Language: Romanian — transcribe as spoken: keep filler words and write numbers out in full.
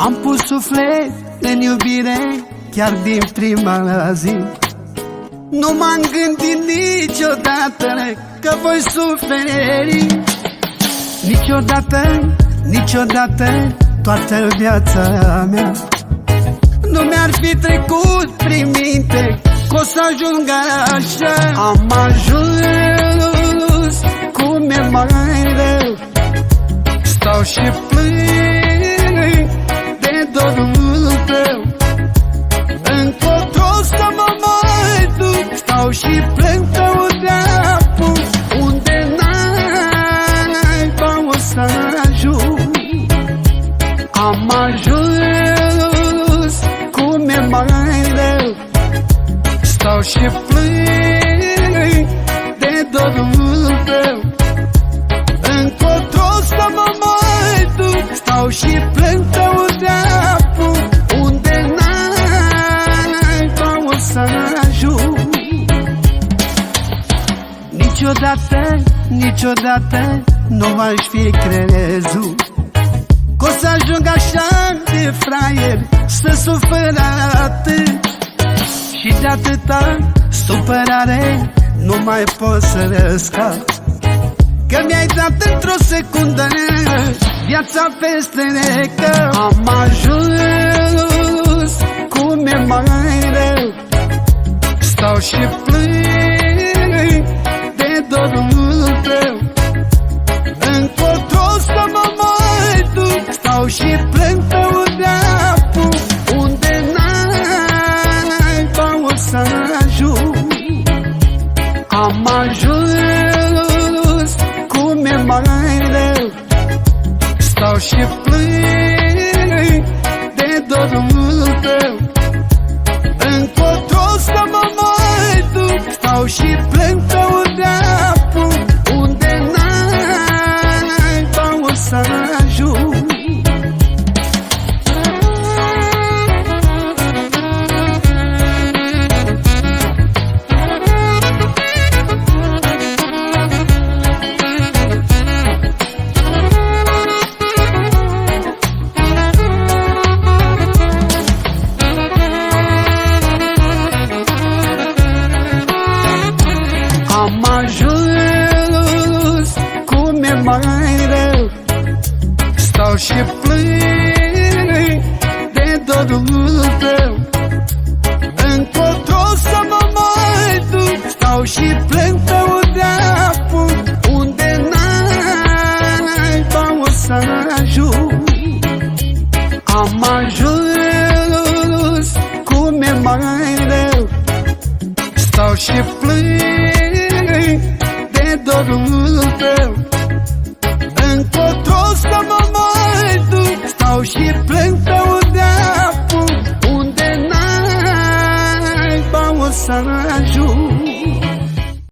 Am pus suflet în iubire chiar din prima zi. Nu m-am gândit niciodată că voi suferi. Niciodată, niciodată, toată viața mea nu mi-ar fi trecut prin minte că o să ajung așa. Am ajuns cum e mai rău, stau și plâng de dorul tău. Încotro să mă mai duc, stau și plâng tău de-apu, unde n-ai o să ajung. Am ajuns cum e mai rău, stau și plâng de dorul tău. Încotro să mă mai duc, stau și plâng tău de-apu, unde n-ai o să ajung. Niciodată, niciodată nu m-aș fi crezut că o să ajung așa de fraier, să sufăr atât. Și de atâta supărare nu mai pot să răscap, că mi-ai dat într-o secundă viața peste necă. Am ajuns cum e mai rău, stau și plâng de dorul tău. Încotro să mă mai duc, stau și plâng tău de-apu, unde n-ai o să ajung. Am ajuns cum e mai rău, stau și plâng de dorul tău. Încotro să mă mai duc, stau și plâng tău de-apu, unde n-ai o să ajung. Am ajuns cum e mai rău, stau și plâng de dorul tău. Încotro să mă mai duc, stau și plâng tău de-apu, unde n-ai o să ajung. Am ajuns cum e mai rău, stau și plâng de dorul tău.